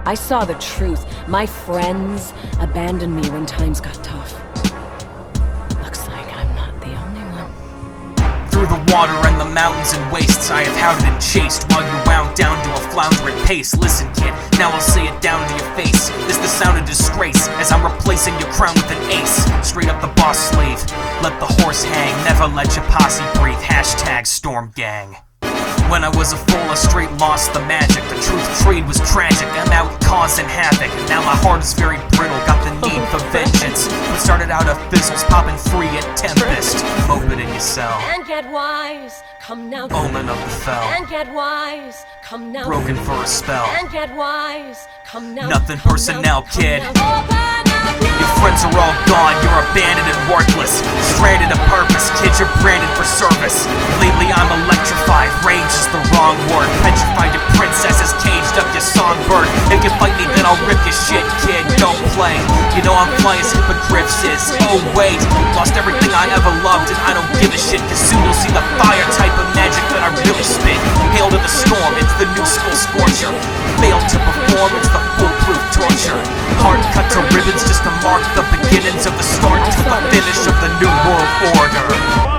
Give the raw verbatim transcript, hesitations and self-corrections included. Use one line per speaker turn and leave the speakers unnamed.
I saw the truth. My friends abandoned me when times got tough. Looks like I'm not the only one.
Through the water and the mountains and wastes, I have hounded and chased while you wound down to a floundering pace. Listen, kid, now I'll say it down to your face. This the sound of disgrace, as I'm replacing your crown with an ace. Straight up the boss slave, let the horse hang. Never let your posse breathe, hashtag Storm Gang. When I was a fool, I straight lost the magic. The truth trade was tragic, I'm out causing havoc. Now my heart is very brittle, got the need for vengeance. What started out of fizzles, popping free at Tempest. Open in your cell,
And get wise, come now.
omen of the fell.
And get wise, come now.
Broken for a spell.
And get wise, come now.
Nothing
come
personnel,
now,
kid.
come now. Open up
Your friends are all gone, you're abandoned and worthless. Stranded of purpose, kid, you're branded for service. Lately I'm electrified, rage is the wrong word. Petrified your princesses, caged up your songbird. If you fight me then I'll rip your shit, kid, don't play. You know I'm flying as hippogriffs is. Oh wait, lost everything I ever loved and I don't give a shit. Cause soon you'll see the fire type of magic that I really spit. Hail to the storm, it's the new school scorcher. Failed to perform, it's the foolproof torture. Hard cut to ribbons just to mark the beginnings of the start to the finish of the new world order.